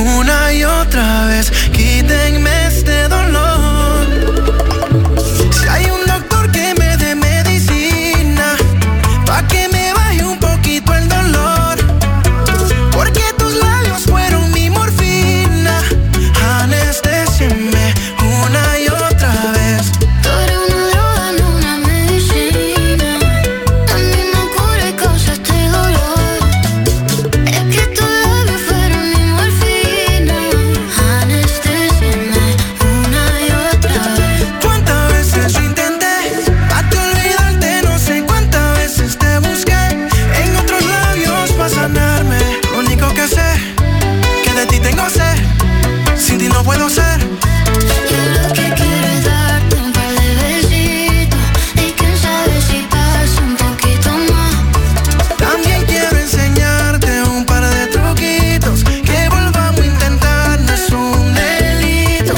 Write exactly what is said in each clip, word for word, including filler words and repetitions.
una y otra vez. Quítenme este dolor. Si hay un doctor que me dé medicina pa' que me baje un poquito el dolor, porque tus labios fueron mi morfina. Anestésienme una y otra vez. Tú eres una droga, no una medicina. A mí me cura y causa este dolor. Es que tus labios fueron mi morfina. Anestésienme una y otra vez. ¿Cuántas veces lo intenté? Pa' te olvidarte, no sé cuántas veces te busqué en otros labios pa' sanarme. Lo único que sé, que de ti tengo sed. Sin ti no puedo ser. Yo lo que quiero es darte un par de besitos, y quién sabe si pasa un poquito más. También quiero enseñarte un par de truquitos, que volvamos a intentar, no es un delito.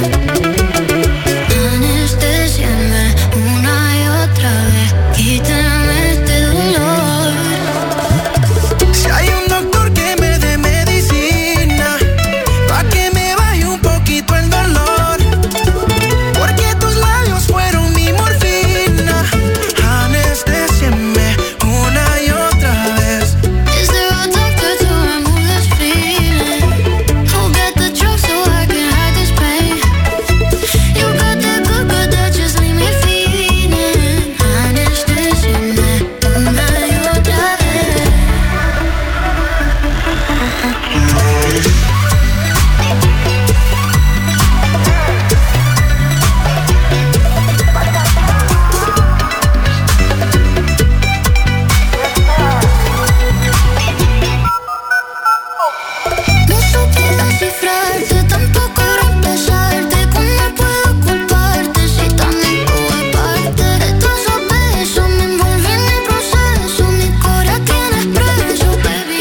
Anestésienme una y otra vez. Quítame este dolor. Si hay un doctor que me dé medicina pa' que me baje un poquito el dolor, porque tus labios fueron mi morfina. Anestésienme una y otra vez. Is there a doctor to remove this feeling? Who got the drug so I can hide this pain? You got that good, good that just leave me feeling. Anestésienme una y otra vez. No supe descifrarte, tampoco reemplazarte. ¿Cómo puedo culparte si también tuve parte? De todos esos besos me envolví en mi proceso. Mi cora tienes preso, baby.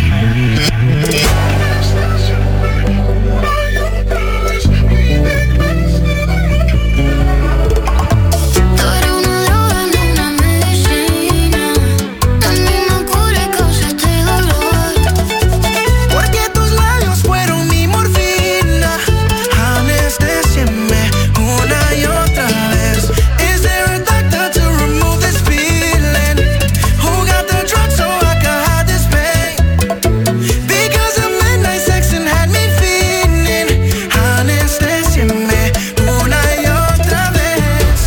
Tú eres una droga, no una medicina. A mí me cura y causa este dolor. Porque tus labios fueron mi morfina. Anestésienme una y otra vez. Is there a doctor to remove this feeling? Who got the drug so I can hide this pain? Because the midnight sexing had me feeling. Anestésienme una y otra vez.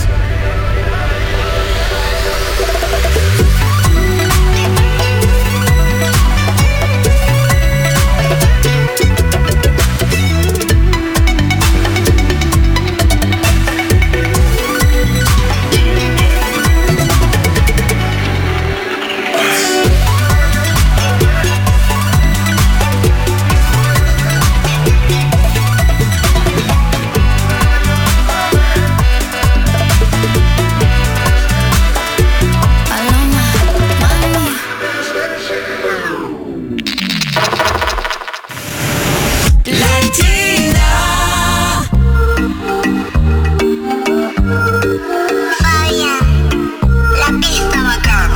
Paloma, mami. Vaya, la pista bacana.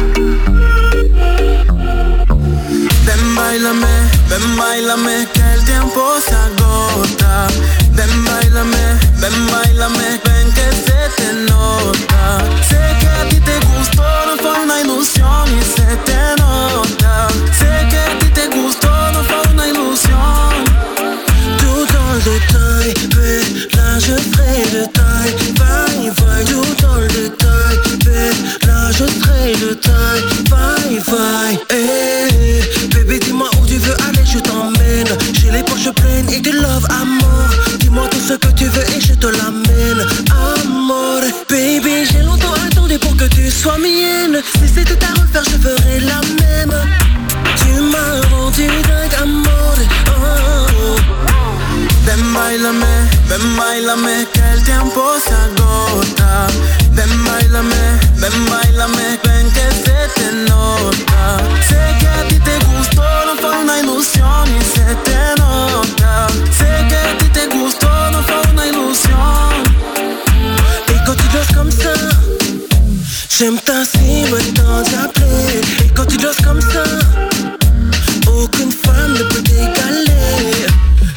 Ven, báilame, ven, báilame, que el tiempo se agota. Ven, báilame, ven, báilame, ven que se te nota. Sé que a ti te gustó, no fue una ilusión y se te nota. Sé que a ti te gustó, no fue una ilusión. Tout dans le détail, babe, là je ferai le taille. Vai, vai, tout dans le détail, babe, là je ferai le taille. Vai, vai, eh, baby dis-moi où tu veux aller, je t'emmène. J'ai les poches pleines et du love, amour. Dis-moi tout ce que tu veux et je te l'amène, amor. Baby, j'ai longtemps attendu pour que tu sois mienne. Si c'était à refaire, je ferais la même. Tu m'as rendu dingue, amor, oh. Ven, báilame, ven, báilame, que el tiempo se agota. Ven, báilame, ven, báilame, ven que se te nota. Sé que a ti te gustó, no fue una ilusión y se te nota. Sé que a ti te gustó, no fue una ilusión. Et quand tu danses comme ça, j'aime ta silhouette dans ta plaie. Et quand tu danses comme ça, aucune femme ne peut t'égaler.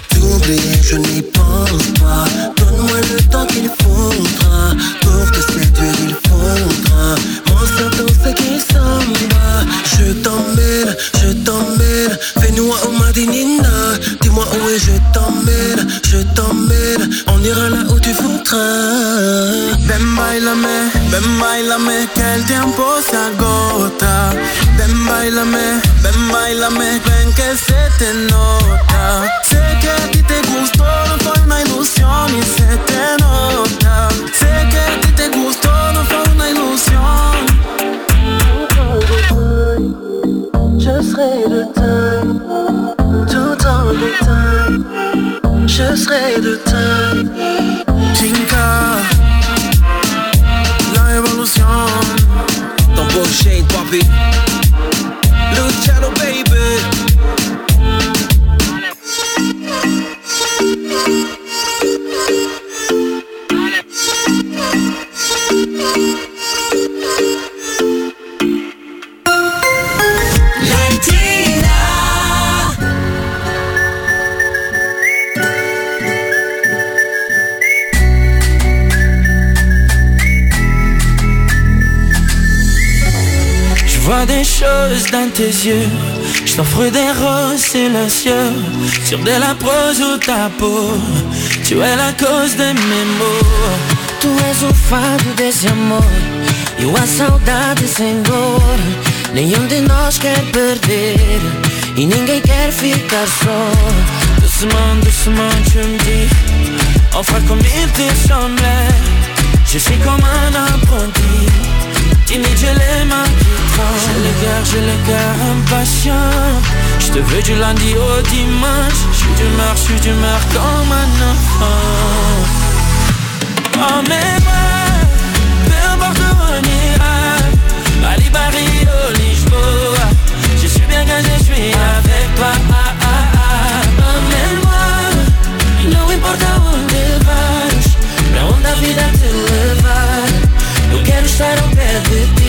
Ven, báilame, ven, báilame, que el tiempo se agota. Ven, báilame, ven, báilame, ven que se te nota. Sé que a ti te gustó, no fue una ilusión y se te nota. Sé que a ti te gustó, no fue una ilusión. Je serai de taille, tout en détail. Je serai de taille. Chinka, la evolución. Don't bullshit, papi. Luciano, baby. Des choses dans tes yeux, je t'offre des roses silencieux sur de la prose ou ta peau. Tu es la cause de mes maux. Tu és o fado desse amor e a saudade sem dor. Nenhum de nós quer perder e ninguém quer ficar só. Doucement, doucement tu me dis, on fera comme il te semblait. Je suis comme un apprenti, timide, j'ai les mains qui tremblent. J'ai le cœur, j'ai le cœur impatient. Je te veux du lundi au dimanche. Je suis d'humeur, je suis d'humeur comme un enfant. Emmène-moi, peu importe où on ira. Bali, Barrio, Lisboa. Je suis bien quand je suis avec toi. Emmène-moi, não importa onde vais, pra onde a vida te levar. Eu quero estar ao pé de ti.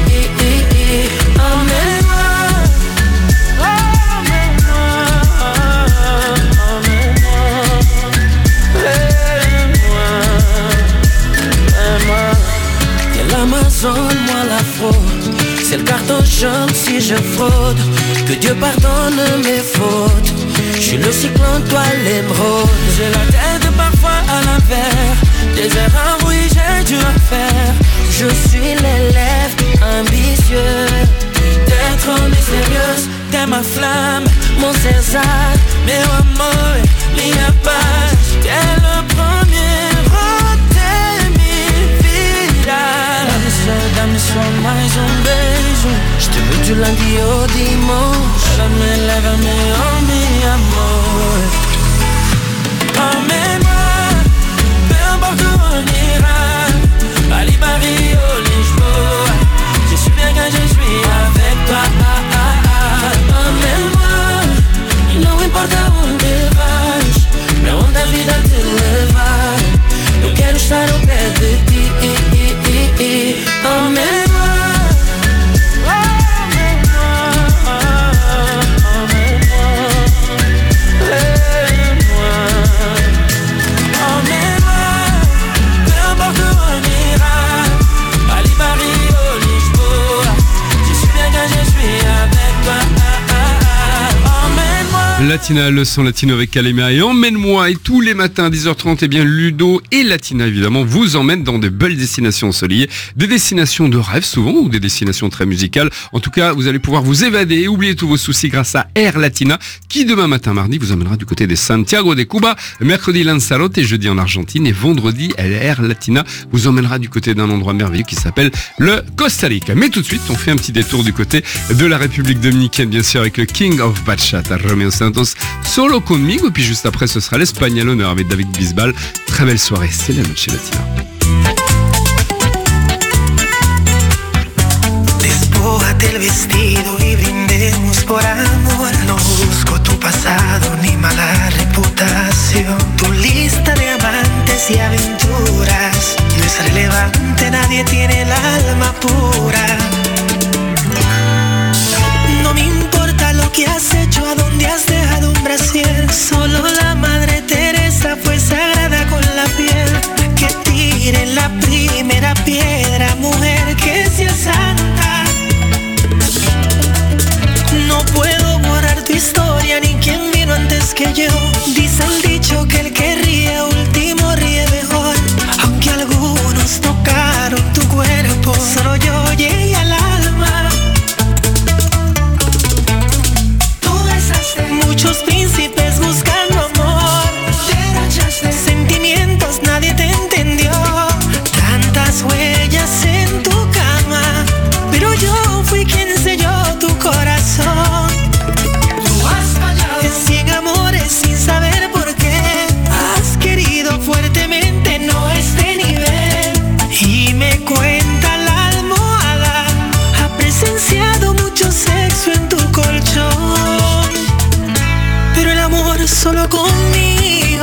Emmène-moi, emmène-moi, emmène-moi, aime-moi, aime-moi. T'es l'Amazone, moi la fraude. C'est le carton jaune si je fraude. Que Dieu pardonne mes fautes. Je suis le cyclone, toi l'émeraude. J'ai la tête parfois à l'envers. Des erreurs, oui, j'ai dû en faire. Je suis l'élève ambitieux. T'es trop mystérieuse, t'es ma flamme, mon César, meu amor, minha paz. T'es le premier, oh, t'es mi vida. Dá-me só, dá-me só mais um beijo. Je te veux du lundi au dimanche. Lève-me, lève-me, oh mi amor. Emmène-moi, peu importe où on ira. Bali, Barrio, Lisboa. Je suis bien quand je suis avec toi. Emmène-moi, não importa onde vais, pra onde a vida te levar. Eu quero estar ao pé de ti. Emmène-moi. Latina, le son latino avec Kalémia et Emmène-moi. Et tous les matins à dix heures trente, eh bien Ludo et Latina évidemment vous emmènent dans de belles destinations ensoleillées, des destinations de rêve souvent ou des destinations très musicales. En tout cas, vous allez pouvoir vous évader et oublier tous vos soucis grâce à Air Latina qui demain matin mardi vous emmènera du côté de Santiago de Cuba, mercredi Lanzarote et jeudi en Argentine et vendredi Air Latina vous emmènera du côté d'un endroit merveilleux qui s'appelle le Costa Rica. Mais tout de suite, on fait un petit détour du côté de la République dominicaine bien sûr avec le King of Bachata, Romeo Santos, Solo Conmigo, et puis juste après ce sera l'Espagne à l'honneur avec David Bisbal. Très belle soirée, c'est la Noche Latina. Despójate el vestido y brindemos por amor. No busco tu pasado ni mala reputación. Tu lista de amantes y aventuras no es relevante, nadie tiene el alma pura. No me importa lo que has hecho, a dónde has dejado un brasier. Solo la Madre Teresa fue sagrada con la piel. Que tiren la primera piedra, mujer que sea santa. No puedo borrar tu historia ni quién vino antes que yo. Dice el dicho que el que ríe último ríe mejor. solo conmigo.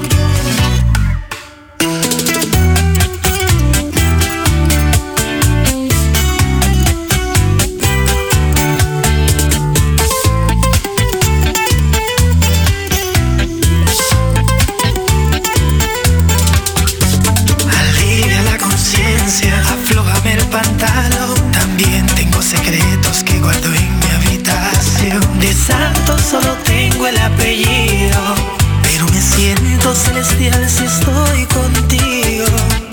Alivia la conciencia, aflójame el pantalón. También tengo secretos que guardo en mi habitación. De santo solo tengo el apellido, pero me siento celestial si estoy contigo.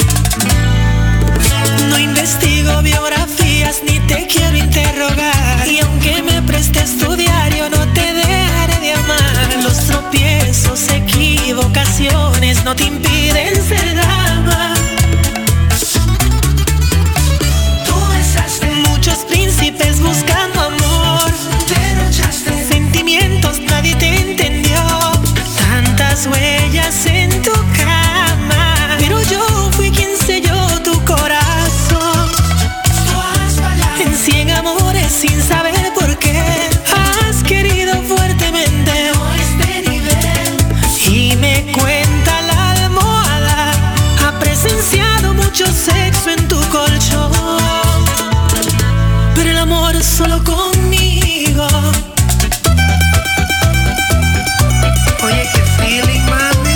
No investigo biografías ni te quiero interrogar, y aunque me prestes tu diario no te dejaré de amar. Los tropiezos, equivocaciones no te impiden ser dama. Tú besaste muchos príncipes buscando amor, derrochaste sentimientos, nadie te entendió. Tantas huellas en tu cama, pero yo fui quien selló tu corazón. En cien amores sin saber por qué has querido fuertemente este nivel. Y me cuenta la almohada, ha presenciado mucho sexo en tu colchón, pero el amor es solo conmigo. Oye, qué feeling, mami.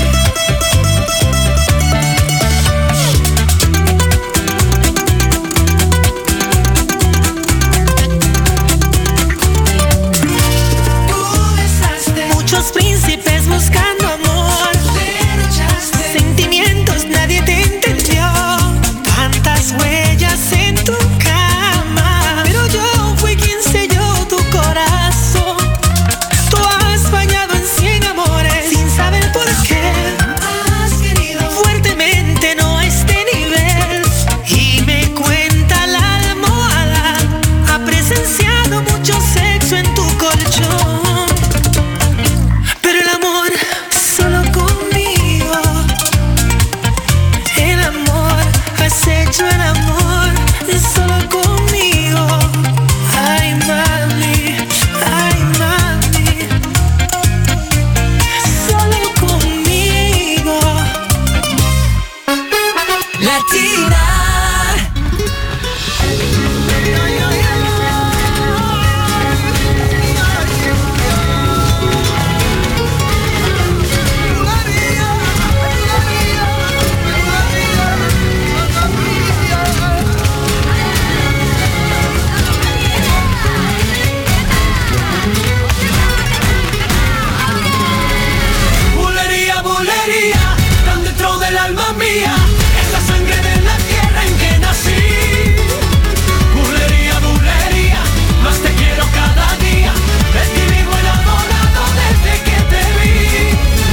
Muchos príncipes buscando amor, derrochaste sentimientos, nadie te entendió. Tantas huellas en tu cama, pero yo fui quien selló tu corazón. Tú has fallado en cien amores sin saber por qué has querido fuertemente no a este nivel. Y me cuenta la almohada, ha presenciado mucho sexo en tu colchón, pero el amor solo conmigo. El amor, has hecho el amor solo conmigo. Ay, mami, ay, mami, solo conmigo. Latina. Bulería, bulería, tan dentro del alma mía, es la sangre de la tierra en que nací. Bulería, bulería, más te quiero cada día, de ti vivo enamorado desde que te vi.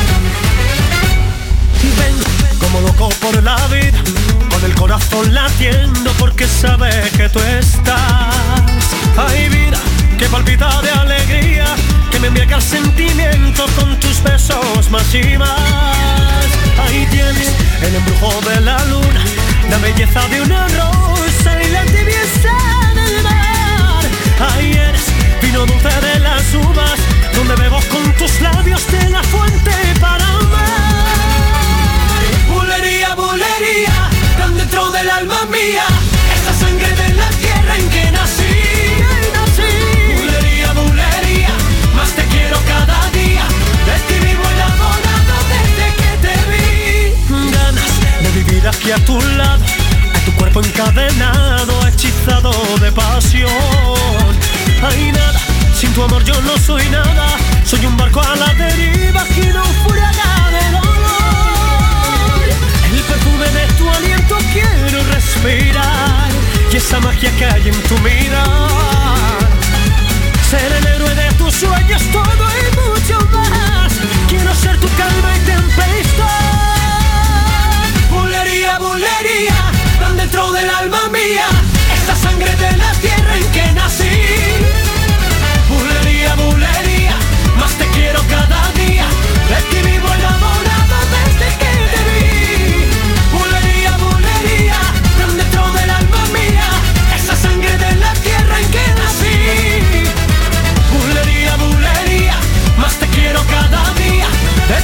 Vengo como loco por la vida, con el corazón latiendo porque sabe que tú estás. Ay, vida, que palpita de alegría, que me embriaga el sentimiento con tus besos más y más. Ahí tienes el embrujo de la luna, la belleza de una rosa y la tibieza del mar. Ahí eres vino dulce de las uvas, donde bebo con tus labios de la fuente para amar. Bulería, bulería, tan dentro del alma mía, es la sangre de la tierra en que nací. Bulería, bulería, más te quiero cada día, de ti vivo enamorado desde que te vi. Ganas de vivir aquí a tu lado, a tu cuerpo encadenado, hechizado de pasión. Ay, nada, sin tu amor yo no soy nada, soy un barco a la deriva que naufraga de dolor. El perfume de tu aliento quiero respirar, y esa magia que hay en tu mirar. Ser el héroe de tus sueños, todo y mucho más. Quiero ser tu calma y tempestad. Bulería, bulería, tan dentro del alma mía, es la sangre de la tierra en que nací. Bulería, bulería, más te quiero cada día, de ti vivo enamorado desde que te vi. Bulería, bulería, tan dentro del alma mía, es la sangre de la tierra en que nací. Bulería, bulería, más te quiero cada día, de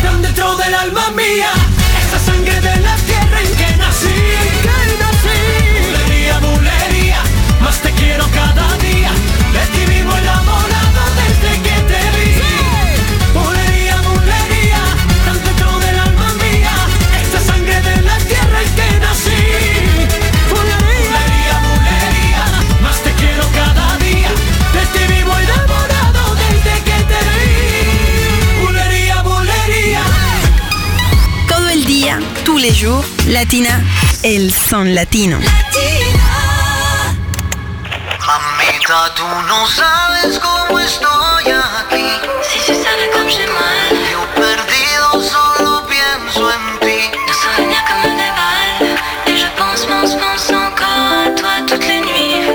tan dentro del alma mía, esa sangre de la tierra en que nací. Que nací. Bulería, bulería, más te quiero cada día. De ti vivo enamorado desde que te vi. Bulería, bulería, tan dentro del alma mía, esa sangre de la tierra en que nací. Bulería, bulería, más te quiero cada día. De ti vivo enamorado desde que te vi. Bulería, bulería. Todo el día, tous les jours, Latina, el son latino. Mamita, tú no sabes cómo estoy aquí. Si tu savais comme j'ai mal, Yo perdido solo pienso en ti. nos souvenirs comme des balles. Et je pense, pense, pense encore à toi toutes les nuits.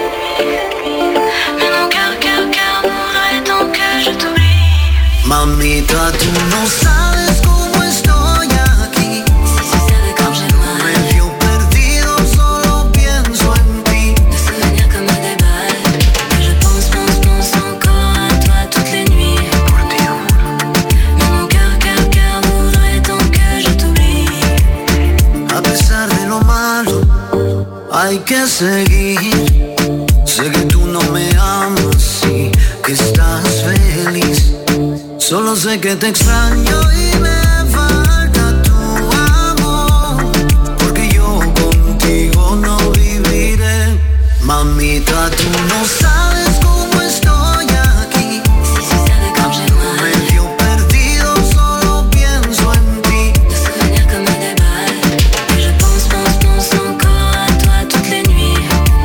Mais mon cœur, cœur, cœur voudrait tant que je t'oublie. Mamita, tú no sabes cómo estoy aquí. Si tu savais comme j'ai mal, Medio perdido solo pienso en ti. nos souvenirs comme des balles. Et je pense, pense, pense encore à toi toutes les nuits. Por ti juro. Mais mon cœur, cœur, cœur voudrait tant que je t'oublie. A pesar de lo malo, hay que seguir. Sé que tú no me amas y que estás feliz. Solo sé que te extraño y me falta tu amor. Porque yo contigo no viviré. Mamita, tú no sabes cómo estoy aquí. Si tu savais comme j'ai mal, Medio perdido, solo pienso en ti. nos souvenirs comme des balles. Et je pense, pense, pense encore à toi toutes les nuits.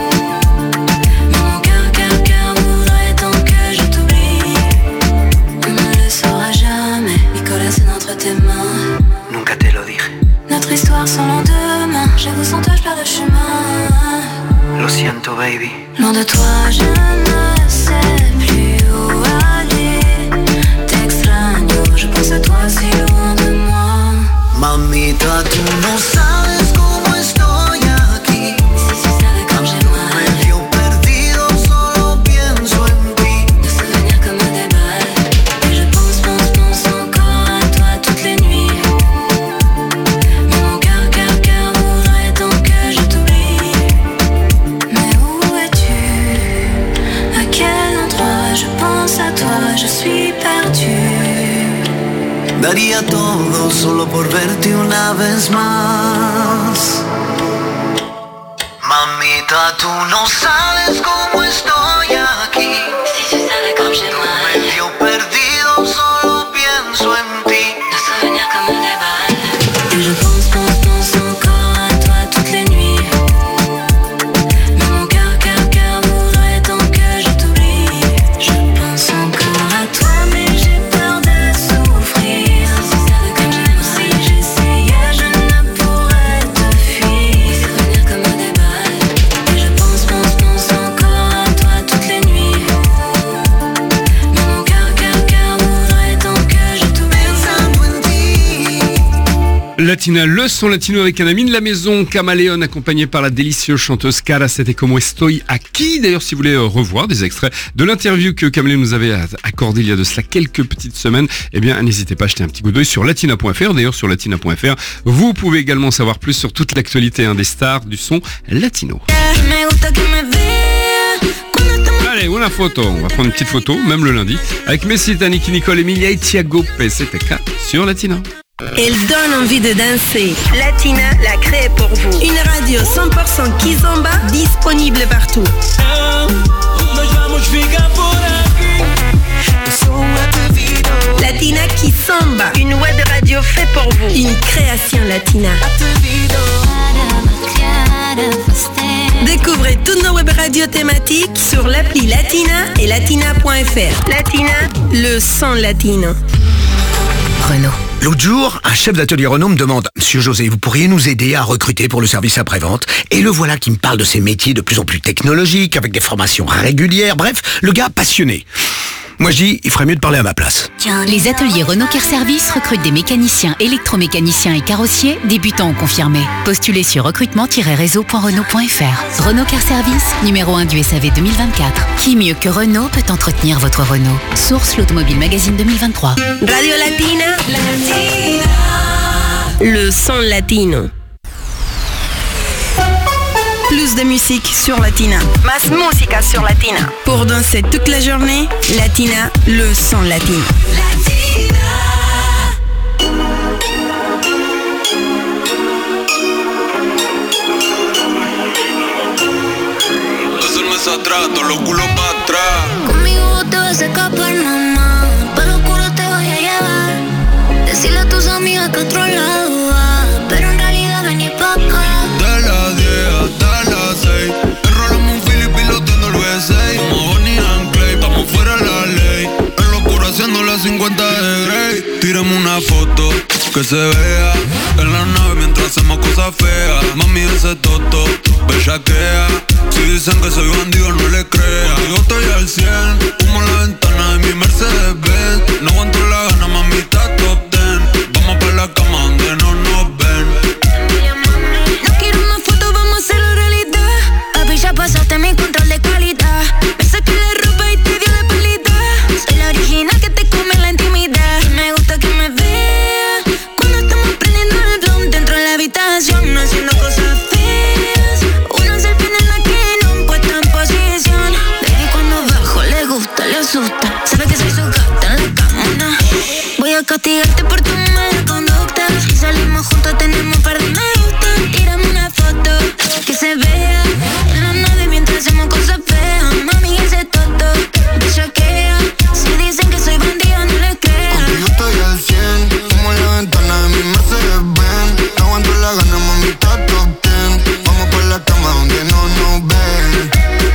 Mais mon cœur, cœur, cœur voudrait tant que je t'oublie. On ne le saura jamais, Nicolas, c'est entre tes mains. Nunca te lo dije. Notre histoire sans lendemain. J'avoue, sans toi, je perds le chemin. Lo siento, baby. Loin de toi, je ne sais plus où aller. T'extraño, je pense à toi si loin de moi. Mamita, tú no sabes cómo estoy aquí. Si tu savais comme j'ai mal, Medio perdido, solo pienso en ti. nos souvenirs comme des balles. Et je pense, pense, pense encore à toi toutes les nuits. Mais mon cœur, cœur, cœur voudrait tant que je t'oublie. Mais où es-tu? À quel endroit? Je pense à toi, je suis perdue. Daría todo solo por verte una vez más. Mamita, tú no sabes cómo estoy aquí. Si tu savais comme j'ai mal, Medio perdido, solo pienso en ti. nos souvenirs comme des balles. Et je pense, pense, pense encore à toi toutes les nuits. Mais mon cœur, cœur, cœur voudrait tant que je t'oublie. Je pense encore à toi, mais j'ai peur de souffrir. Si tu savais comme j'ai mal, si j'essayais, je ne pourrais te fuir. Nos souvenirs comme des balles. Et je pense, pense, pense encore à toi toutes les nuits. Mais mon cœur, cœur, cœur voudrait tant que je t'oublie. Pensando en ti. Latina, le son latino avec un ami de la maison, Camaleon, accompagné par la délicieuse chanteuse Cara, c'était Como Estoy Aquí. D'ailleurs, si vous voulez euh, revoir des extraits de l'interview que Camaleon nous avait accordé il y a de cela quelques petites semaines, eh bien, n'hésitez pas à jeter un petit coup d'œil sur latina point f r. D'ailleurs, sur latina point f r, vous pouvez également savoir plus sur toute l'actualité hein, des stars du son latino. Me gusta que me veas cuando estamos. Allez, una photo. On va prendre une petite photo, même le lundi, avec Messita, Nicky Nicole, Emilia et Thiago P C T K sur Latina. Elle donne envie de danser. Latina l'a créée pour vous. Une radio cent pour cent Kizomba disponible partout. Latina Kizomba, une web radio faite pour vous. Une création latina. Découvrez toutes nos web radios thématiques sur l'appli Latina et latina point f r. Latina, le son latino. Renault. L'autre jour, un chef d'atelier Renault me demande « Monsieur José, vous pourriez nous aider à recruter pour le service après-vente ?» Et le voilà qui me parle de ces métiers de plus en plus technologiques, avec des formations régulières, bref, le gars passionné. Moi je dis, il ferait mieux de parler à ma place. Les ateliers Renault Car Service recrutent des mécaniciens, électromécaniciens et carrossiers, débutants ou confirmés. Postulez sur recrutement tiret réseau point renault point f r. Renault Car Service, numéro un du S A V deux mille vingt-quatre. Qui mieux que Renault peut entretenir votre Renault? Source l'Automobile Magazine deux mille vingt-trois. Radio Latina, Latina. le son latino. Plus de musique sur Latina. Más música sur Latina. Pour danser toute la journée, Latina, le son latino. Latina. Atrás, todos los culos para atrás. Conmigo te vas a escapar, mamá. Para oscuro te voy a llevar. Decirle a tus amigas que otro lado va, pero en realidad vení pa' acá. De las diez hasta las seis, enrolamos un Philip piloteando el V seis. Como Bonnie and Clyde, estamos fuera de la ley. En lo oscuro haciendo las cincuenta de Grey. Tírame una foto que se vea en la nave mientras hacemos cosas feas. Mami, ese toto bellaquea. Si dicen que soy bandido, no le crea. Yo estoy al cien, humo en la ventana de mi Mercedes Benz. No aguanto la gana, mami, está top ten. Vamos pa' la cama donde no nos ven. No quiero más fotos, vamos a hacerlo realidad. Papi, ya pasaste mi control de calidad. Me saqué la ropa y te dio la espalda. Soy la original que te come la intimidad. Y me gusta que me veas cuando estamos prendiendo el blunt dentro de la habitación, haciendo cosas feas. Una selfie en la que no puesta en posición. Baby, cuando bajo le gusta, le asusta. Sabe que soy su gata en la cama. Voy a castigarte por tu mala conducta. Si salimos juntos tenemos un par de me gusta. Tírame una foto que se vea en la nave mientras hacemos cosas feas. Mami, ese toto bellaquea. Si dicen que soy bandida, no les creas. Contigo estoy al cien, como en la ventana de mi Mercedes Benz. No aguanto la gana, mami, está top ten. Vamos por la cama donde no nos ven.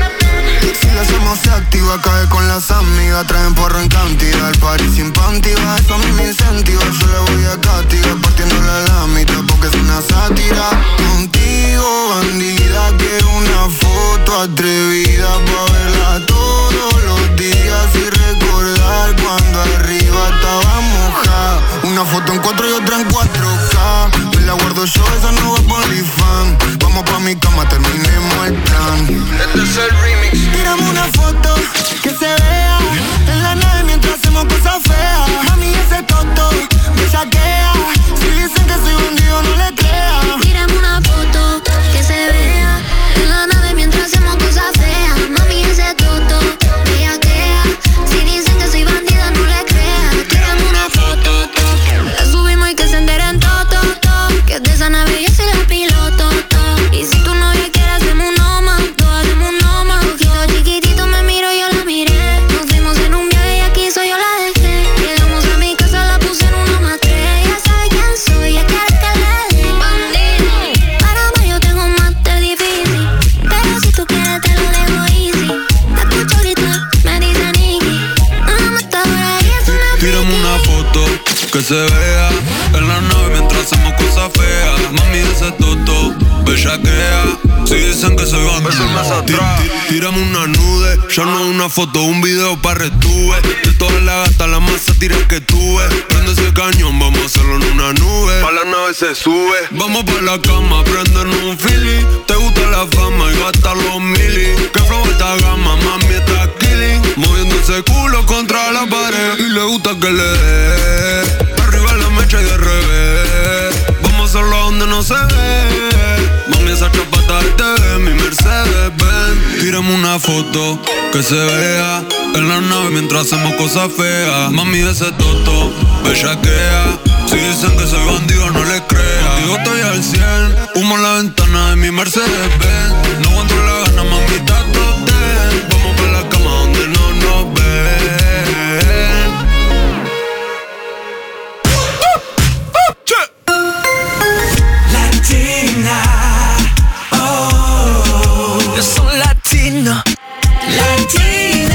Si la hacemos se activa, cae con las amigas. Traen porro en cantidad, el party sin panty. Eso a mí me incentiva, yo le voy a castigar partiéndola a la mitad porque es una sátira. Contigo, bandida, quiero una foto atrevida pa' verla todos los días y recordar cuando arriba estaba mojada. Una foto en cuatro y otra en cuatro K. Me la guardo yo, esa no va por fan. Vamos pa' mi cama, terminemos el plan. Este es el remix. Tírame una foto que se vea en la nave mientras hacemos cosas feas. Mami, ese toto me saquea. Si dicen que soy bandido, no le creas. Tírame una foto que se vea en la nave mientras hacemos cosas feas. Mami, ese toto bellaquea. Si dicen que soy bandida, no le creas. Tírame una foto, to. La subimos y que se enteren todo, to. Que de esa nave yo soy la piloto, to. Y si tu novia quiere hacemos un noma, to. Hacemos un noma. Ojito chiquitito me miro, yo la miré. Nos fuimos en un viaje y aquí soy yo la dejé. Llegamos a mi casa, la puse en una matriz. Ya sabe quién soy, ya quiere que le dé. Bandido, para mí yo tengo más de difícil. Pero si tú quieres te lo dejo easy. La escucho gritar, me dice Nicky. No me está por ahí, es una Tírame una foto que se vea en la nave mientras hacemos cosas feas. Mami, ese toto bellaquea. Si dicen que soy bandido, tí- tí- tírame una nude. Ya no una foto, un video pa' retuve. De todas las gatas la más tira que tuve. Prende ese cañón, vamos a hacerlo en una nube. Pa' la nave se sube. Vamos pa' la cama, prendernos un Philly. Te gusta la fama y gasta los mili. Que flow esta gama, mami está killing. Moviendo ese culo contra la pared. Y le gusta que le dé arriba la mecha y de revés. Vamos a hacerlo donde no se ve. Mami, esa chapata del T V, mi Mercedes Benz. Tírame una foto que se vea en la nave mientras hacemos cosas feas. Mami, ese toto bellaquea. Si dicen que soy bandido, no le creas. Digo, estoy al cien, humo en la ventana de mi Mercedes Benz. No aguanto la gana, mami, está top ten. Vamos pa' la cama donde no nos ven. Latina, oh, yo soy latino, Latina.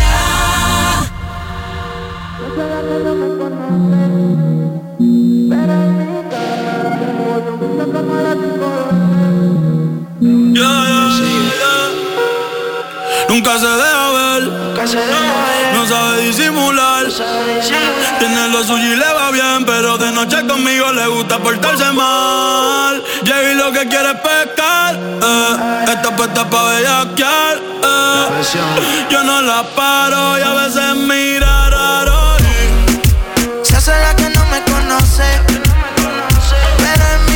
Yeah, yeah, yeah. Nunca se deja ver, no sabe disimular. Tiene lo suyo y le va bien, pero de noche conmigo le gusta portarse mal. Llegué y lo que quiere es pescar, eh. Está puesta pa' bellaquear, eh. Yo no la paro y a veces mira raro. Se hace la que no me conoce, pero en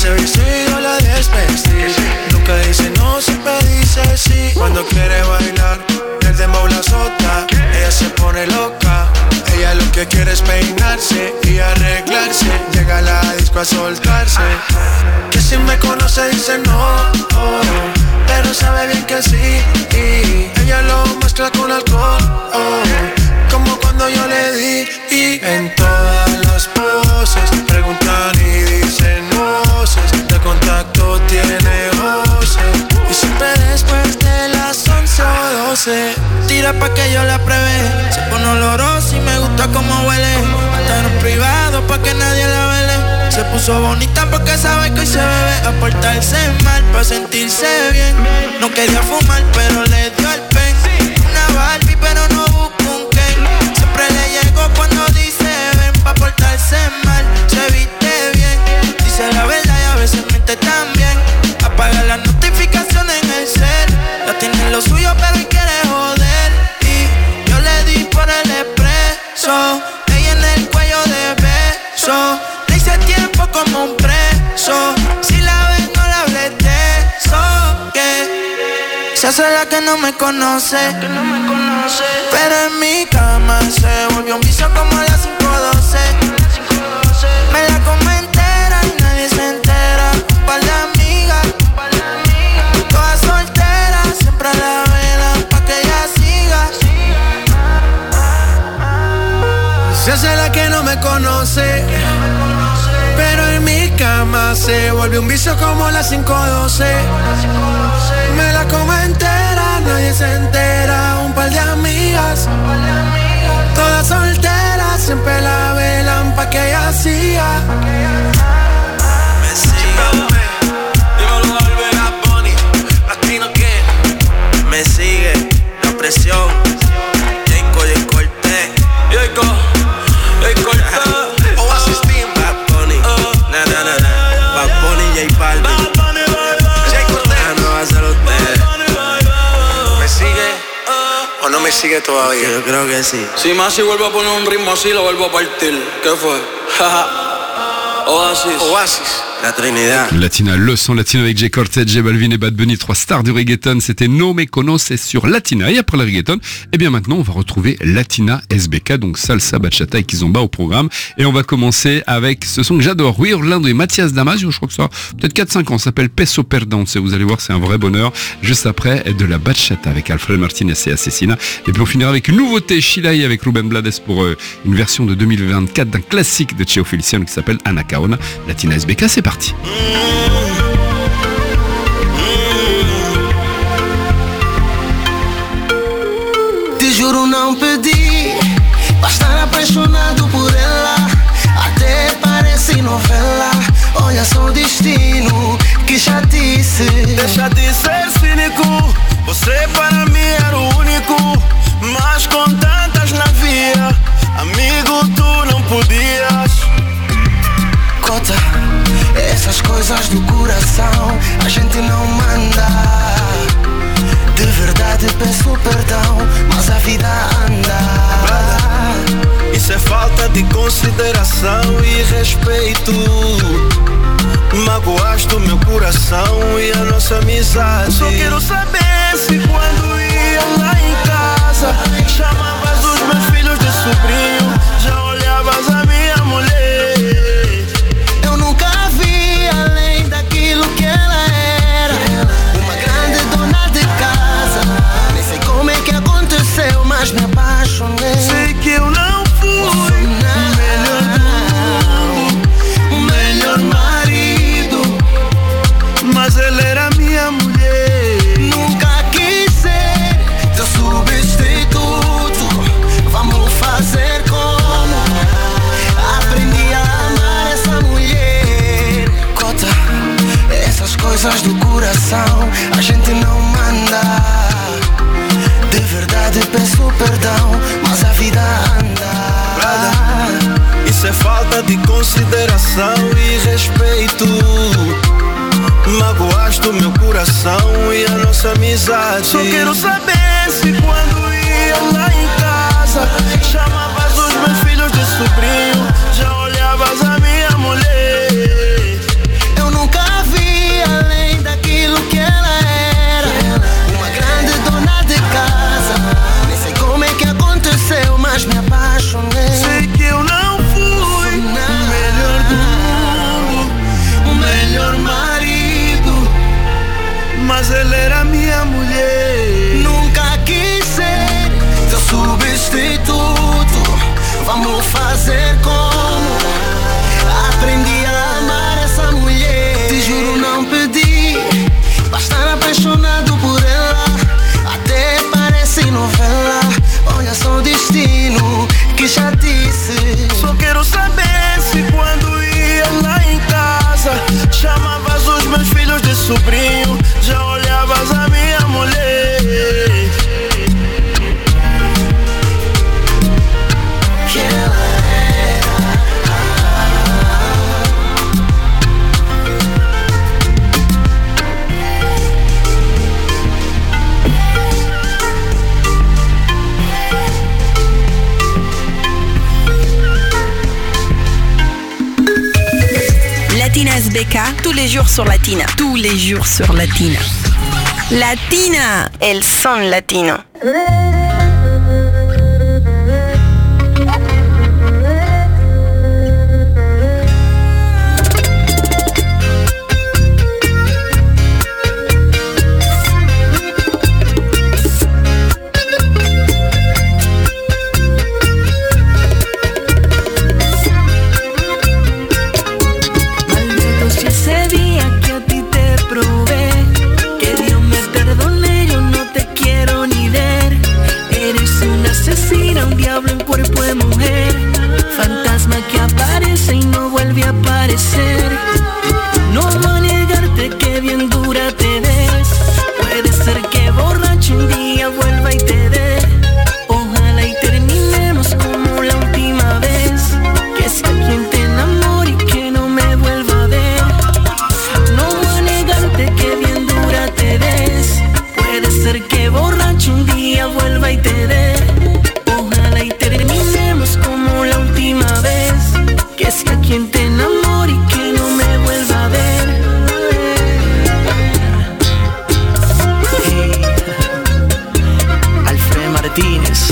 ese vestido la desvestí. Nunca dice no, siempre dice sí. Cuando quiere bailar, el dembow la azota. Ella se pone loca. Ella lo que quiere es peinarse y arreglarse. Llega a la disco a soltarse. Que si me conoce dice no, oh, pero sabe bien que sí. Y ella lo mezcla con alcohol, oh, como cuando yo le di. Y en todas las poses preguntan y dicen voces. De contacto tiene voces. Y siempre después de las once o doce tira pa' que yo la pruebe. Se pone olorosa y me gusta como huele. Está en un privado pa' que nadie la vele. Se puso bonita porque sabe que hoy se bebe. A portarse mal pa' sentirse bien. No quería fumar pero le dio el pen. Una Barbie pero no busca un Ken. Siempre le llego cuando dice ven. Pa' portarse mal, se viste bien. Dice la verdad y a veces miente también. Apaga las notificaciones en el cel. Ya tiene lo suyo pero hoy quiere joder. Y yo le di por el expreso. Ella en el cuello de beso. Le hice tiempo como un preso. Si la ves no la hables de eso. Que se hace la que no me conoce, que no me conoce. Pero en mi cama se volvió un vicio como a las cinco doce. Me la como entera y nadie se entera. Un par de amigas, todas solteras, siempre a la vela pa' que ella siga. Se hace la que no me conoce, pero en mi cama se volvió un vicio como las cinco doce. Me la como entera, nadie se entera. Un par de amigas, todas solteras, siempre la velan pa' que ella siga. Me sigue, dímelo al Bad Bunny, latino que me sigue, la presión, Jacob y Cortez, Jacob, Jacob Cortez, Oasis Team, Bad Bunny, na na na na, Bad Bunny, J Balvin, Jacob Cortez, ah no va a ser usted. ¿Me sigue o no me sigue todavía? Yo creo que sí. Si más si vuelvo a poner un ritmo así, lo vuelvo a partir. ¿Qué fue? Oasis. Oasis. La Trinidad. Latina, le son latino avec Jay Cortez, J Balvin et Bad Bunny, trois stars du reggaeton. C'était No Me Conoce sur Latina. Et après le reggaeton, eh bien maintenant on va retrouver Latina S B K, donc salsa, bachata et kizomba au programme. Et on va commencer avec ce son que j'adore, oui, Orlando et Mathias Damasio, je crois que ça peut-être quatre cinq ans, ça s'appelle Peso Perdance. Et vous allez voir, c'est un vrai bonheur. Juste après, de la bachata avec Alfred Martinez et Assassina. Et puis on finira avec une nouveauté, Chilai avec Ruben Blades pour euh, une version de deux mille vingt-quatre d'un classique de Cheo Feliciano qui s'appelle Anacaona. Latina S B K, c'est parti. Te juro não pedi pra estar apaixonado por ela. Até parece novela. Olha só o destino que já disse. Deixa de ser cínico. Você para mim era o único. Mas com tantas na via, amigo, tu não podias. Cota, essas coisas do coração a gente não manda. De verdade peço perdão, mas a vida anda. Isso é falta de consideração e respeito. Magoaste o meu coração e a nossa amizade. Só quero saber se quando ia lá em casa chamavas os meus filhos de sobrinho, já olhavas a minha mulher. Eu nunca vi além daquilo que ela era, uma grande dona de casa. Nem sei como é que aconteceu, mas me apaixonei. Sei que eu não fui o melhor do mundo, o melhor marido, mas ela era minha mulher. Nunca quis ser teu substituto. Vamos fazer como aprendi a amar essa mulher. Cota, essas coisas do coração a gente não manda. De verdade peço perdão, mas a vida anda. Isso é falta de consideração e respeito. Magoaste o meu coração e a nossa amizade. Só quero saber se quando ia lá em casa chamavas os meus filhos de sobrinho, já olhavas a minha mulher. Eu nunca B K, tous les jours sur Latina. Tous les jours sur Latina. Latina, el son latino. No voy a negarte que bien dura te ves. Puede ser que borracho un día vuelva y te dé. Ojalá y terminemos como la última vez. Que sea quien te enamore y que no me vuelva a ver. No voy a negarte que bien dura te ves. Puede ser que borracho un día vuelva y te dé. Ojalá y terminemos como la última vez. Que sea quien te enamore y que no me vuelva a ver. Hey, Alfred Martínez.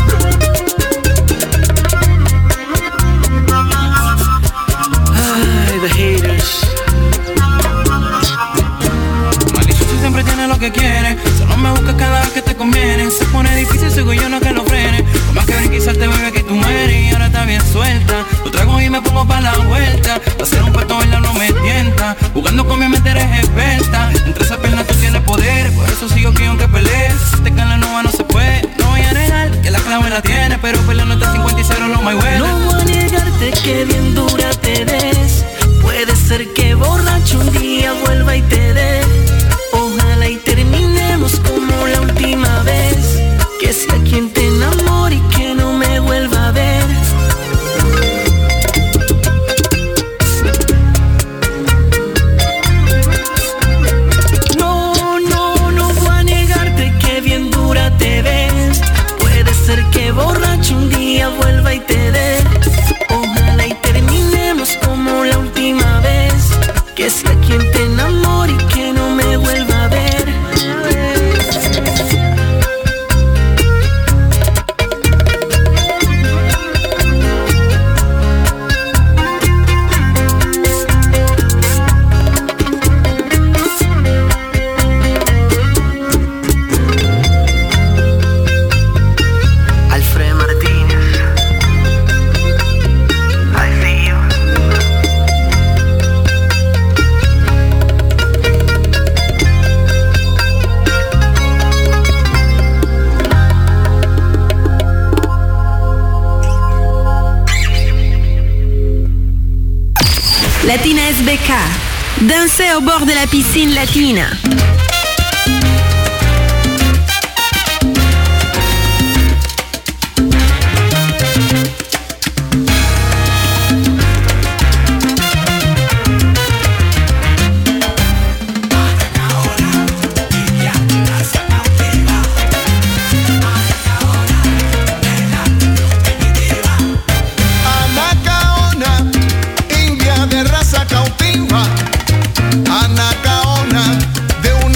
Ay, the haters. Malicioso siempre tiene lo que quiere. Solo me busca cada vez que te conviene. Se pone difícil, soy yo no que lo frene. Por más que brinque y salte, bebé, que tú mueres. Y ahora está bien suelta. Lo traigo y me pongo pa' la vuelta. Pa' hacer un pato bailar no me tienta. Jugando con mi mente eres experta. Entre esas piernas tú tienes poder. Por eso sigo que aunque pelees. Si te cae la nueva no se puede. No voy a negar que la clave la tiene. Pero peleando entre cincuenta y cero lo más bueno. No voy a negarte que bien dura te ves. Puede ser que borracho un día vuelva y te dé. Ojalá y terminemos como la última vez. Que sea quien te enamore y que no me vuelva a ver. No, no, no voy a negarte que bien dura te ves. Puede ser que borracho un día vuelva y te dé. Ojalá y terminemos como la última vez. Que sea quien te enamore y que no me vuelva a ver. Alfred Martínez. I see you. Latina S B K. Dansez au bord de la piscine latina. Anacaona, india de raza cautiva. Anacaona, de un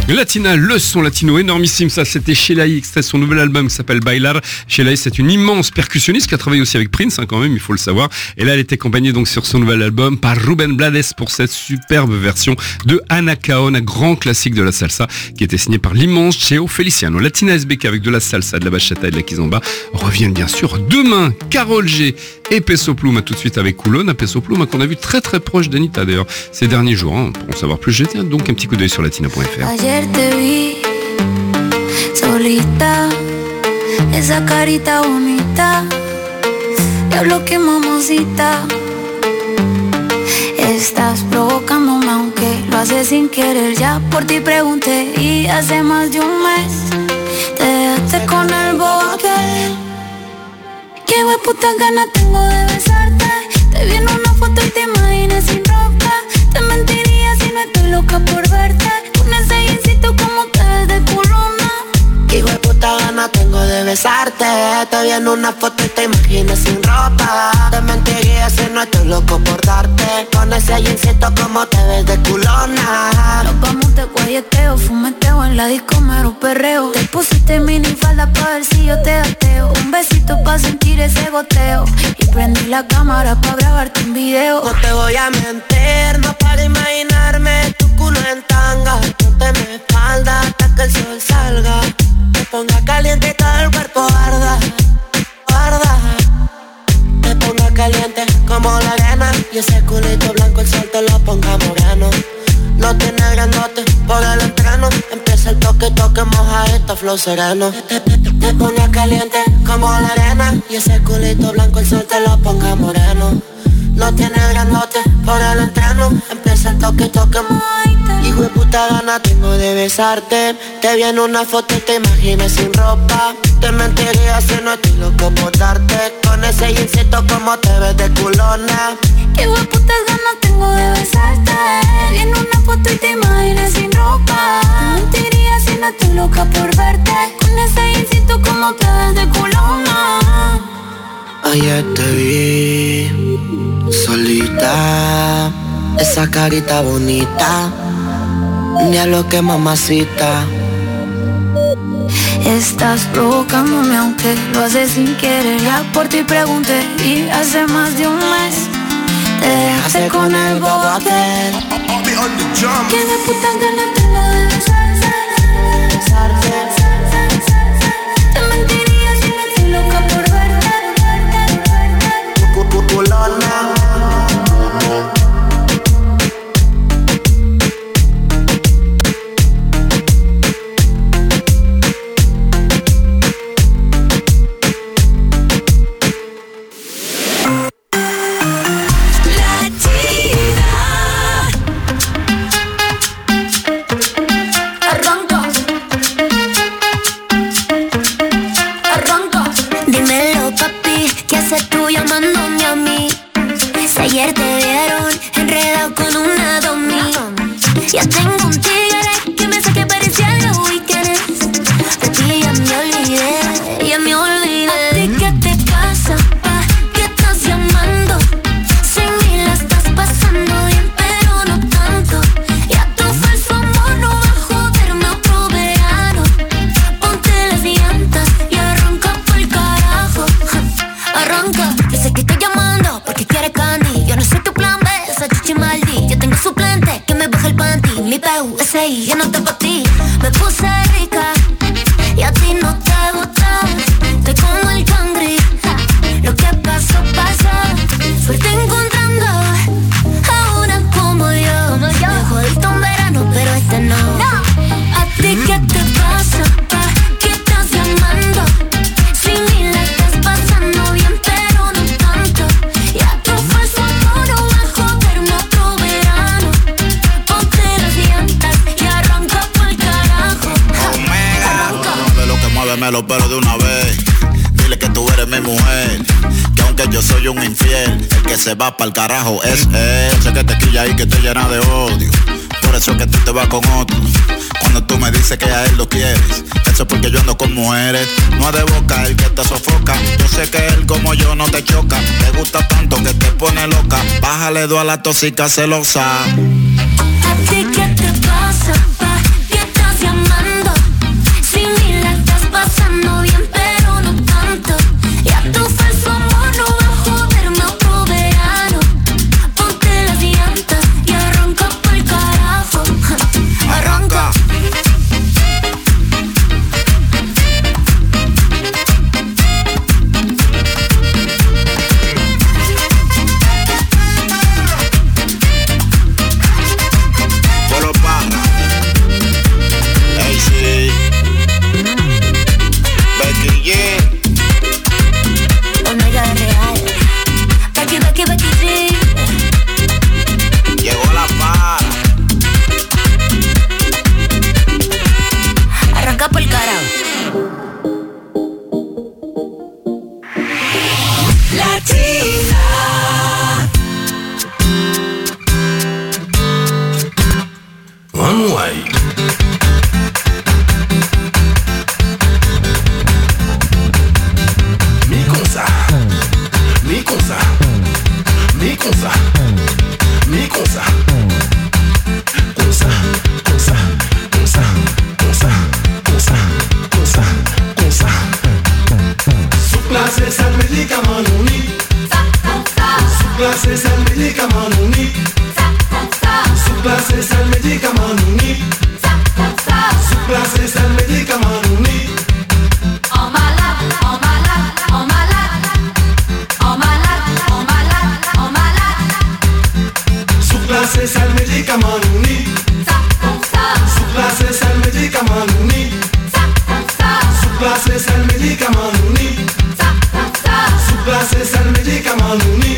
Latina, le son latino énormissime, ça c'était Sheila I, extrait de son nouvel album qui s'appelle Bailar. Sheila I, c'est une immense percussionniste qui a travaillé aussi avec Prince, hein, quand même, il faut le savoir. Et là, elle était accompagnée donc sur son nouvel album par Ruben Blades pour cette superbe version de Anacaona, grand classique de la salsa, qui était signé par l'immense Cheo Feliciano. Latina S B K avec de la salsa, de la bachata et de la kizomba reviennent bien sûr demain. Carole G et Peso Pluma tout de suite avec Coulon, Peso Pluma qu'on a vu très très proche d'Anita d'ailleurs ces derniers jours. Hein. Pour en savoir plus, jetez donc un petit coup d'œil sur latina point f r. Ayer te vi solita, esa carita bonita, diablo que mamacita, estás provocándome aunque lo haces sin querer. Ya por ti pregunté y hace más de un mes te dejaste con el bobo aquel. Qué hueputa ganas tengo de besarte. Te vi en una foto y te imaginé sin ropa. Te mentiría si no estoy loca por verte. Con ese jeansito como te ves de culona. Qué hueputa ganas tengo de besarte. Te vi en una foto y te imaginé sin ropa. Te mentiría si no estoy loco por darte. Con ese jeansito como te ves de culona. Nos vamos de guayeteo, fumeteo en la disco mero perreo. Te pusiste mini falda pa' ver si yo te dateo. Un besito pa' sentir ese goteo. Y prendí la cámara pa' grabarte un video. No te voy a mentir, no para imaginarme tu culo en tanga. Ponte mi espalda hasta que el sol salga. Me ponga caliente y todo el cuerpo arda, arda. Me ponga caliente como la arena. Y ese culito blanco el sol te lo ponga moreno. No tiene grandote por el entreno. Empieza el toque, toque, moja esto, flow sereno. Te, te, te, te ponga caliente como la arena. Y ese culito blanco el sol te lo ponga moreno. No tiene grandote por el entreno. Empieza el toque, toque, hijo de puta gana tengo de besarte. Te vi en una foto y te imaginé sin ropa. Te mentiría si no estoy loco por darte. Con ese jeansito como te ves de culona. Qué hueputas ganas tengo de besarte. Te vi en una foto y te imaginé sin ropa. Te mentiría si no estoy loca por verte. Con ese jeansito como te ves de culona. Ayer te vi solita, esa carita bonita, diablo que mamacita. Estás provocándome aunque lo haces sin querer. Ya por ti pregunté y hace más de un mes te dejaste con el bobo aquel. Que de puta ganas tengo de besarte, besarte. Te mentiría si no estoy loca por verte. Ayer te vieron enredado con una domi. Ya tengo un tigre que me hace que parecía los weekends. De ti ya me olvidé, ya me olvidé. ¿A ti qué te pasa? ¿Pa qué estás llamando? Sin mí la estás pasando bien, pero no tanto. Ya tu falso amor no va a joderme otro verano. Ponte las llantas y arranca pa'l carajo. Arranca, yo sé que estoy llamando porque quieres candy. Yo no soy tu plan B, esa chichi maldi. Yo tengo suplente que me baja el panty. Mi P U S I, yo no te pa' ti. Me puse rica y a ti no te gusta. Estoy como el cangri, lo que pasó, pasó. Suerte encontrando a una como yo. Me jodiste un verano, pero este no. ¿A ti qué te pasa? ¿Pa qué estás llamando? Sin mí la estás pasando bien, pero no tanto. Ya tu falso amor no va a joderme otro verano. Ponte las llantas y arranca pa'l carajo. Omega, de lo que muéveme los pelos de una vez. Dile que tú eres mi mujer, que aunque yo soy un infiel, el que se va pa'l carajo es él. Sé que te quilla y que te llena de odio, por eso es que tú te vas con otro. Cuando tú me dices que a él lo quieres, eso es porque yo ando con mujeres. No es de boca el que te sofoca. Yo sé que él como yo no te choca. Te gusta tanto que te pone loca. Bájale dos a la tóxica celosa. ¿A ti qué te pasa? ¿Pa qué estás ni comme ça. Comme ça, comme ça, comme ça, comme ça, comme ça, comme ça, comme ça. Sous-classé, c'est le médicament non ni. Sous-classé, c'est le médicament non ni. Sous-classé, c'est le médicament non ni. Sous-classé, c'est le médicament non ni. En malade, en malade, en malade. En malade, en malade, en malade. Sous-classé, c'est le médicament non ni. Sous-classé, c'est le médicament non ni. Sous-classé, c'est le médicament non ni. Sous-classé, c'est le médicament non ni.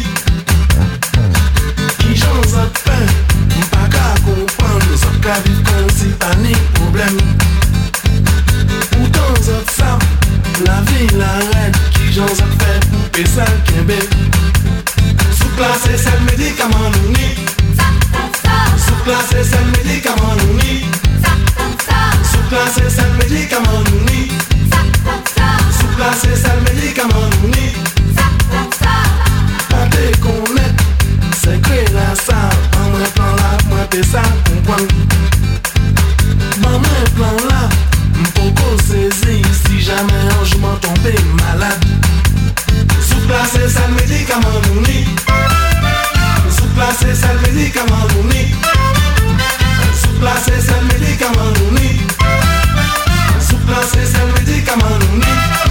Qui j'en ai fait, m'pas qu'à comprendre, ça qu'à vivre comme si pas ni problème. Pourtant, ça ça, la vie, la reine, qui j'en ai fait, poupée, ça qui est belle. Sous-classé, c'est le médicament non ni. Sous-classé, c'est le médicament non ni. Sous-classé, c'est le médicament non ni. Sous-classé, c'est le médicament non ni. Pas te connaître, c'est que la salle. En moi plan là, moi t'es ça, comprendre. Maman plan là, m'poko saisir si jamais un jour m'en tombe malade. Sous-classé, c'est le médicament non ni. Sous-classé, c'est le médicament non ni. Sous-classé, c'est le médicament non ni. Sous-classé, c'est le médicament non ni.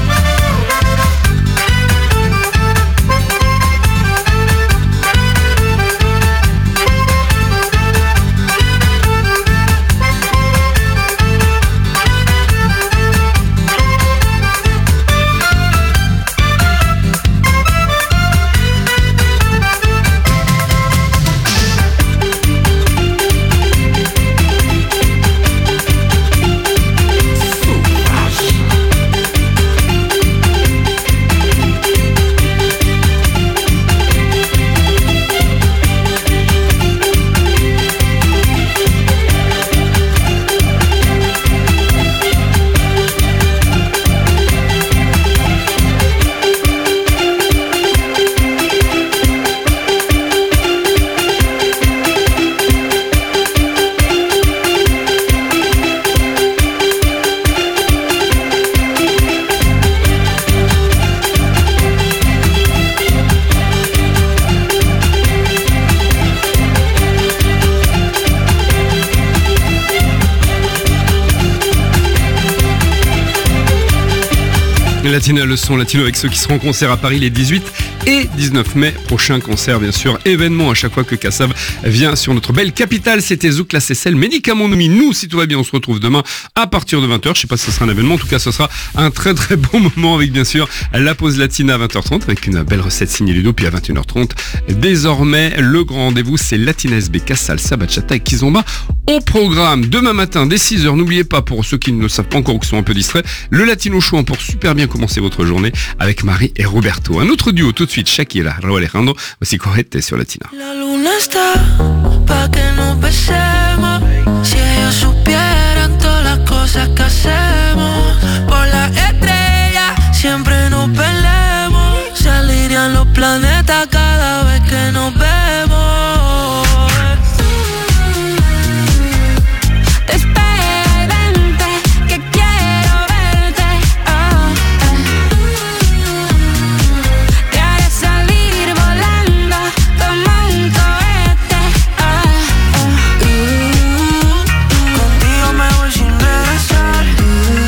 Latina, le son latino avec ceux qui seront en concert à Paris les dix-huit et dix-neuf mai. Prochain concert, bien sûr, événement à chaque fois que Kassav vient sur notre belle capitale. C'était Zouk, la C C L, médicament nommé. Nous, si tout va bien, on se retrouve demain à partir de vingt heures. Je sais pas si ce sera un événement. En tout cas, ce sera un très très bon moment avec, bien sûr, la pause latina à vingt heures trente avec une belle recette signée Ludo. Puis à vingt et une heures trente, désormais, le grand rendez-vous, c'est Latina S B, Salsa, Bachata et Kizomba au programme. Demain matin, dès six heures, n'oubliez pas, pour ceux qui ne le savent pas encore ou qui sont un peu distraits, le Latino Show pour super bien commencer votre journée avec Marie et Roberto. Un autre duo tout de suite, Shakira, Raúl Alejandro, voici Correte sur Latina. La luna está pa' que nos besemos. Si ellos supieran todas las cosas que hacemos por la estrella, siempre nos peleamos. Se alinean los planetas cada vez que nos vemos. Contigo me voy sin regresar.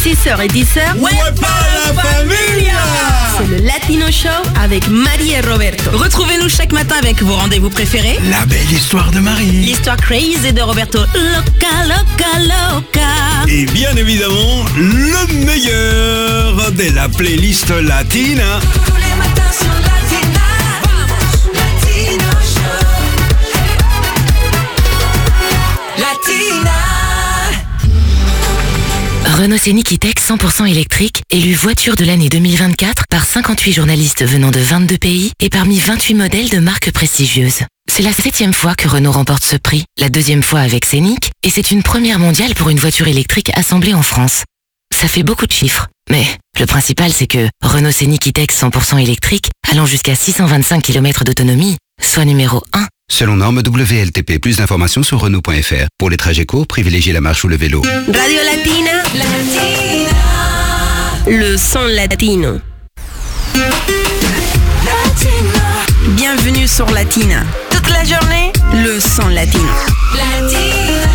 six heures et dix heures. Ouais, pas la familia. C'est le Latino Show avec Marie et Roberto. Retrouvez-nous chaque matin avec vos rendez-vous préférés. La belle histoire de Marie. L'histoire crazy de Roberto. Loca, loca, loca. Et bien évidemment, le meilleur de la playlist latina. Tous les matins sur Latina. Vamos, Latino Show. Latina. Renault Scénic E-Tech cent pour cent électrique, élu voiture de l'année deux mille vingt-quatre par cinquante-huit journalistes venant de vingt-deux pays et parmi vingt-huit modèles de marques prestigieuses. C'est la septième fois que Renault remporte ce prix, la deuxième fois avec Scénic, et c'est une première mondiale pour une voiture électrique assemblée en France. Ça fait beaucoup de chiffres, mais le principal c'est que Renault Scénic E-Tech cent pour cent électrique, allant jusqu'à six cent vingt-cinq kilomètres d'autonomie, soit numéro un. Selon norme W L T P, plus d'informations sur Renault point F R. Pour les trajets courts, privilégiez la marche ou le vélo. Radio Latina. Latina. Le son latino. Latina. Bienvenue sur Latina. Toute la journée, le son latino. Latina.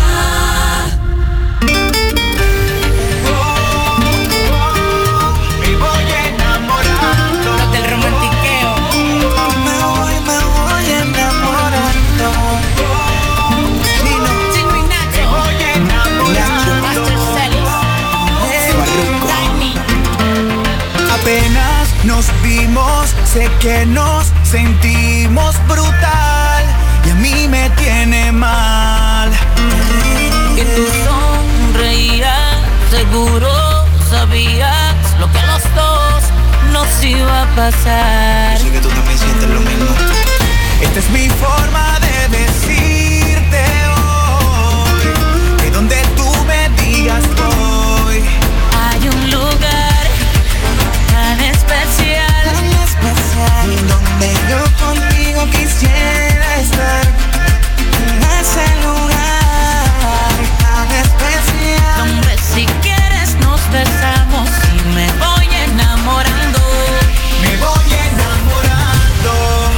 Apenas nos vimos, sé que nos sentimos brutal y a mí me tiene mal. Que tú sonreías, seguro sabías lo que a los dos nos iba a pasar. Yo sé que tú también sientes lo mismo. Esta es mi forma de decirte hoy, que donde tú me digas voy. Hay un lugar tan especial, tan especial, donde yo contigo quisiera estar. En ese lugar tan especial, donde si quieres nos besamos y me voy enamorando. Me voy enamorando.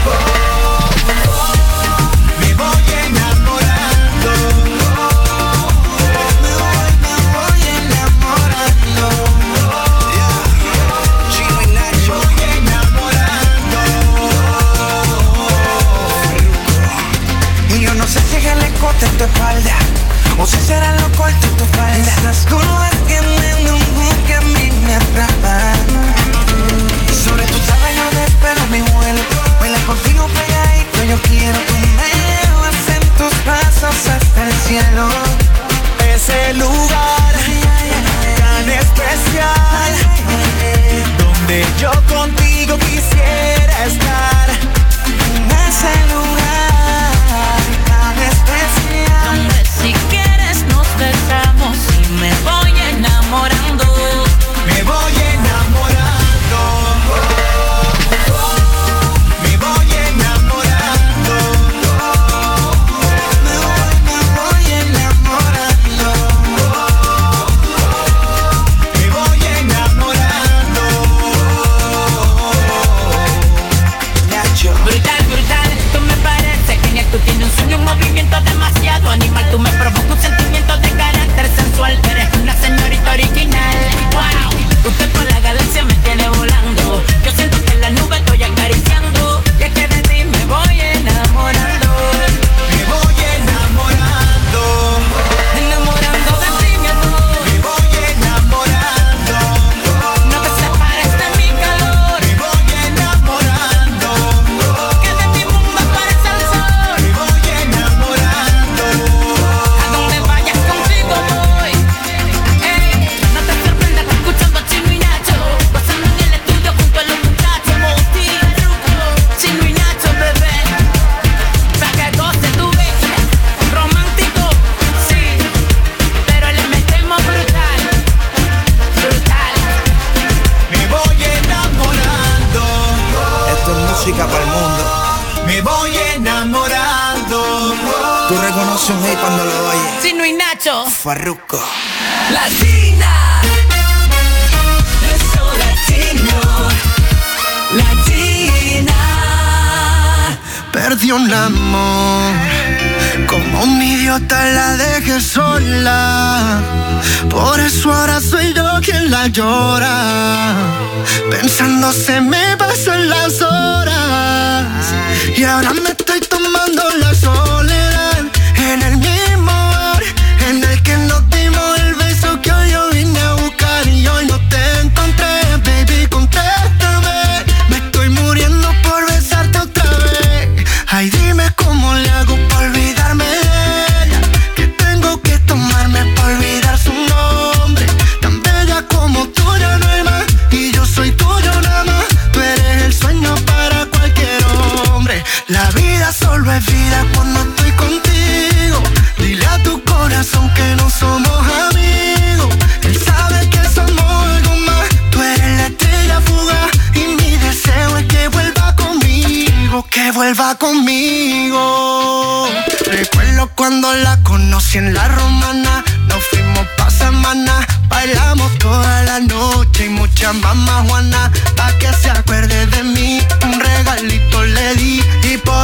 Me voy enamorando. Me voy, me voy enamorando. Chino y Nacho. Me voy enamorando. Y yo no sé si es el escote en tu espalda o si será lo corto en tu falda. Esas curvas que me nunca que a mí me atrapan. Sobre tu tabla yo despego mi vuelo. Baila contigo pegadito, yo quiero. Tú me llevas en tus brazos hasta el cielo. Ese lugar tan especial, donde yo contigo quisiera estar. En ese lugar tan especial, donde si quieres nos besamos y me voy enamorando. me voy enamorando. Me voy enamorando. Me voy, me voy enamorando. Me voy enamorando. Nacho. Brutal, brutal, tú me pareces genial. Tú tienes un sueño, un movimiento demasiado animal. Tú me provocas un sentimiento de carácter sensual. Eres una señorita original. Wow, usted con la galaxia me tiene volando. Yo siento que en la nube estoy acariciando. Y es que de ti me voy enamorando. Me voy enamorando. Enamorando de ti, mi amor. Me voy enamorando. No te separes de mi calor. Me voy enamorando. Que de mi mundo aparece el sol. Me voy enamorando. A donde vayas contigo voy. Ey, no te sorprendas escuchando a Chino y Nacho. Pasando en el estudio junto a los muchachos. Moti, Chino y Nacho, bebé. Pa' que goce tu bella. Romántico, sí. Pero le metemos brutal. Brutal. Me voy enamorando. Esto es música para el mundo. Me voy enamorando. Tú reconoces un hit cuando lo oyes. Chino y Nacho. Farruko. Latina. Eso latino. Latina. Perdí un amor Como un idiota la dejé sola. Por eso ahora soy yo quien la llora. Pensando se me pasan las horas. Y ahora me estoy tomando la soledad. En el mismo bar en el que nos dimos el beso que hoy yo vine a buscar. Y hoy no te encontré, baby, contéstame. Me estoy muriendo por besarte otra vez. Ay, dime cómo le hago para olvidarme de ella. Que tengo que tomarme para olvidar su nombre. Tan bella como tú ya no hay más. Y yo soy tuyo nada más. Tú eres el sueño para cualquier hombre. La vida solo es vida cuando estoy contigo. Dile a tu corazón que no somos amigos. Él sabe que somos algo más. Tú eres la estrella fugaz. Y mi deseo es que vuelva conmigo. Que vuelva conmigo. Recuerdo cuando la conocí en la Romana. Nos fuimos pa' semana. Bailamos toda la noche y mucha mamá Juana. Pa' que se acuerde de mí, un regalito le di. Y por